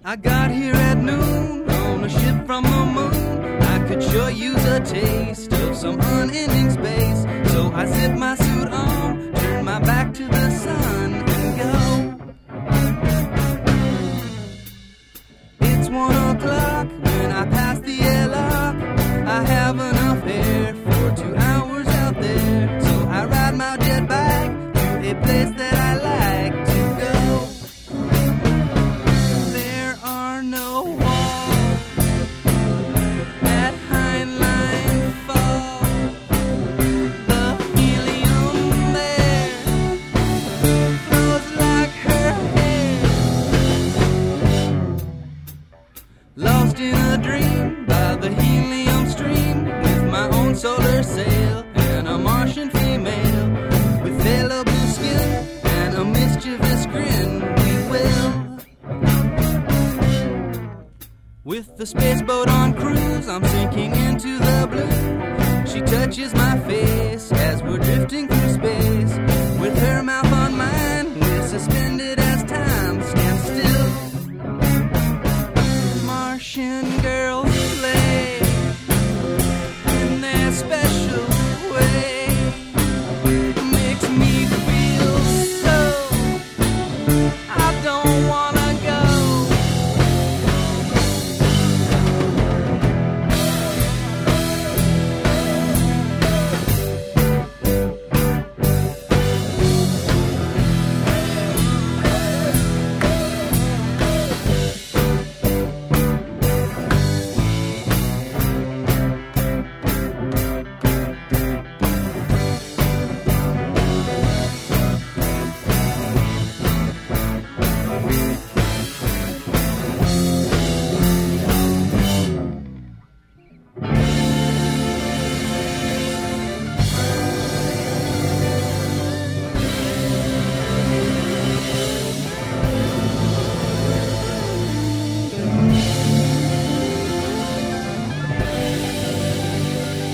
I got here at noon on a ship from the moon. I could sure use a taste of some unending space. So I zip my suit on, turn my back to the sun and go. It's 1 o'clock when I pass the airlock. I have enough air for 2 hours out there. So I ride my jet back to a place that I like to go. There are no walls at Heinlein Fall. The helium there flows like her hair. Lost in a dream by the helium stream, with my own solar sail and a Martian female with phthalo blue skin and a mischievous grin. We will, with the spaceboat on cruise, I'm sinking into the blue. She touches my face as we're drifting through space. With her mouth on mine, we're suspended as time stands still. Martian girls play in their special way. Makes me feel so, I don't wanna go.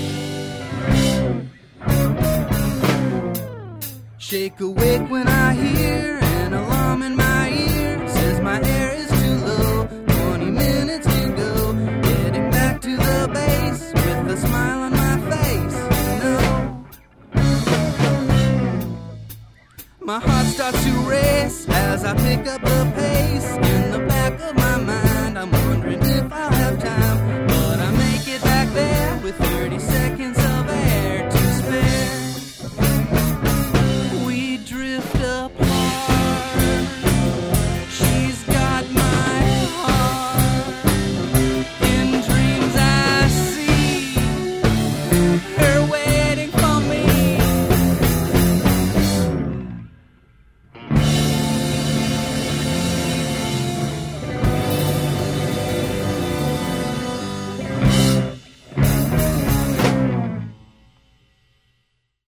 Shake awake when I hear